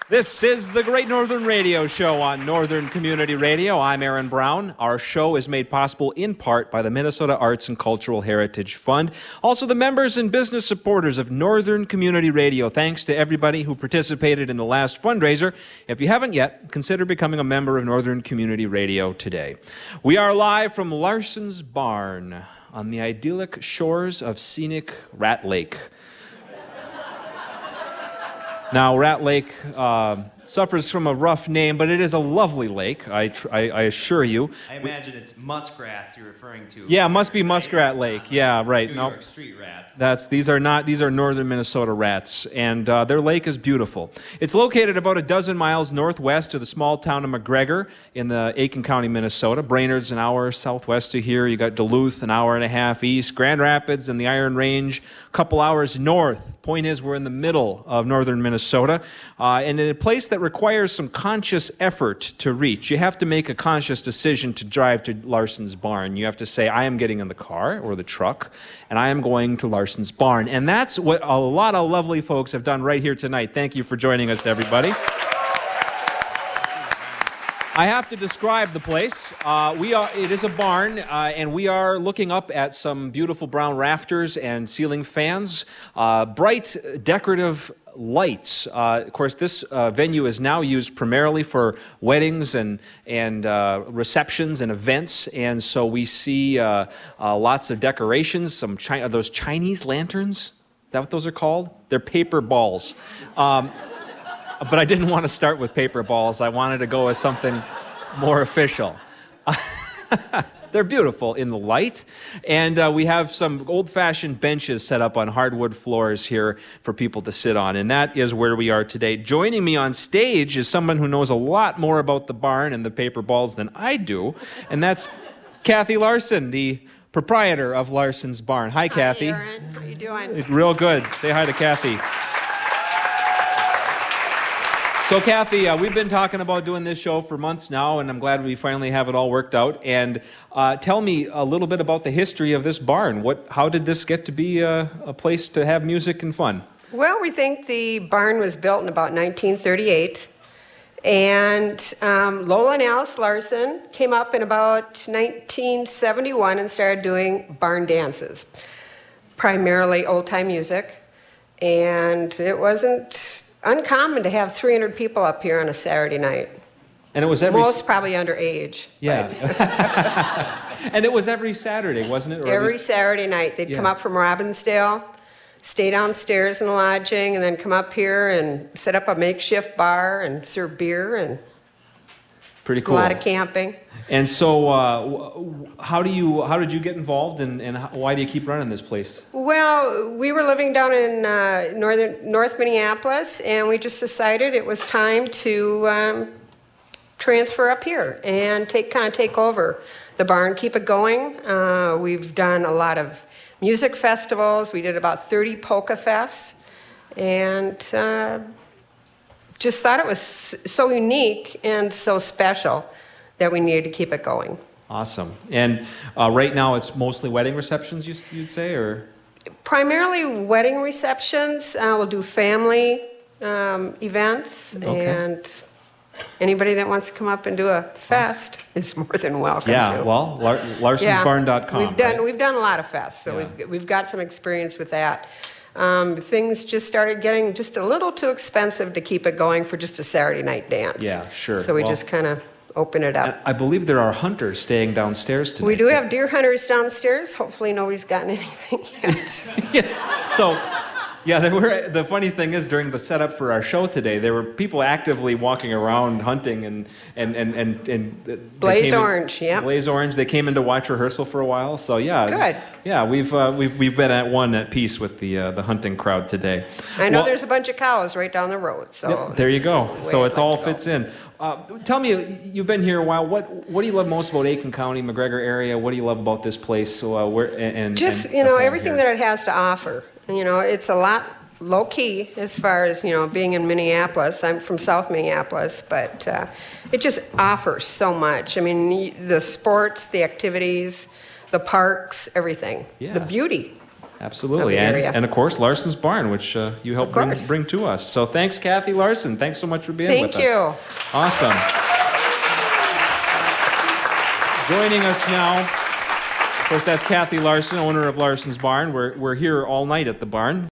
This is the Great Northern Radio Show on Northern Community Radio. I'm Aaron Brown. Our show is made possible in part by the Minnesota Arts and Cultural Heritage Fund. Also, the members and business supporters of Northern Community Radio. Thanks to everybody who participated in the last fundraiser. If you haven't yet, consider becoming a member of Northern Community Radio today. We are live from Larson's Barn on the idyllic shores of scenic Rat Lake. Now, Rat Lake suffers from a rough name, but it is a lovely lake, I assure you. I imagine it's muskrats you're referring to. Yeah, it must be Muskrat Lake. Yeah, right. New York street rats. These are northern Minnesota rats, and their lake is beautiful. It's located about a dozen miles northwest of the small town of McGregor in the Aiken County, Minnesota. Brainerd's an hour southwest of here. You got Duluth an hour and a half east. Grand Rapids and the Iron Range a couple hours north. Point is, we're in the middle of northern Minnesota, and in a place that requires some conscious effort to reach. You have to make a conscious decision to drive to Larson's Barn. You have to say, I am getting in the car or the truck, and I am going to Larson's Barn. And that's what a lot of lovely folks have done right here tonight. Thank you for joining us, everybody. I have to describe the place. It is a barn, and we are looking up at some beautiful brown rafters and ceiling fans, bright decorative lights. Of course, this venue is now used primarily for weddings and receptions and events, and so we see lots of decorations, some those Chinese lanterns. Is that what those are called? They're paper balls. But I didn't want to start with paper balls. I wanted to go with something more official. They're beautiful in the light. And we have some old-fashioned benches set up on hardwood floors here for people to sit on. And that is where we are today. Joining me on stage is someone who knows a lot more about the barn and the paper balls than I do. And that's Kathy Larson, the proprietor of Larson's Barn. Hi, Kathy. Hi, Aaron. How you doing? Real good. Say hi to Kathy. So, Kathy, we've been talking about doing this show for months now, and I'm glad we finally have it all worked out. And tell me a little bit about the history of this barn. How did this get to be a place to have music and fun? Well, we think the barn was built in about 1938. And Lola and Alice Larson came up in about 1971 and started doing barn dances, primarily old-time music. And it wasn't uncommon to have 300 people up here on a Saturday night. And it was most probably underage. Yeah. And it was every Saturday, wasn't it? Every Saturday night. They'd come up from Robbinsdale, stay downstairs in the lodging, and then come up here and set up a makeshift bar and serve beer and pretty cool. A lot of camping. And so how did you get involved, and why do you keep running this place? Well, we were living down in North Minneapolis, and we just decided it was time to transfer up here and take over the barn, keep it going. We've done a lot of music festivals. We did about 30 polka fests, and just thought it was so unique and so special that we needed to keep it going. Awesome. And right now it's mostly wedding receptions, you'd say, or? Primarily wedding receptions. We'll do family events, and anybody that wants to come up and do a fest is more than welcome to. Yeah, well, larsonsbarn.com. We've done a lot of fests, so we've got some experience with that. Things just started getting just a little too expensive to keep it going for just a Saturday night dance. Yeah, sure. So we just kind of open it up. I believe there are hunters staying downstairs tonight. We do have deer hunters downstairs. Hopefully nobody's gotten anything yet. So, the funny thing is, during the setup for our show today, there were people actively walking around hunting and Blaze Orange, yeah. Blaze Orange. They came in to watch rehearsal for a while. So good. Yeah, we've been at peace with the hunting crowd today. I know there's a bunch of cows right down the road. So there you go. So it all fits in. Tell me, you've been here a while. What do you love most about Aiken County, McGregor area? What do you love about this place? Everything that it has to offer. It's a lot low key as far as being in Minneapolis. I'm from South Minneapolis, but it just offers so much. I mean, the sports, the activities, the parks, everything. Yeah. The beauty. Absolutely. of the area. And of course, Larson's Barn, which you helped course. bring to us. So thanks, Kathy Larson. Thanks so much for being with us. Thank you. Awesome. Joining us now, of course, that's Kathy Larson, owner of Larson's Barn. We're here all night at the barn.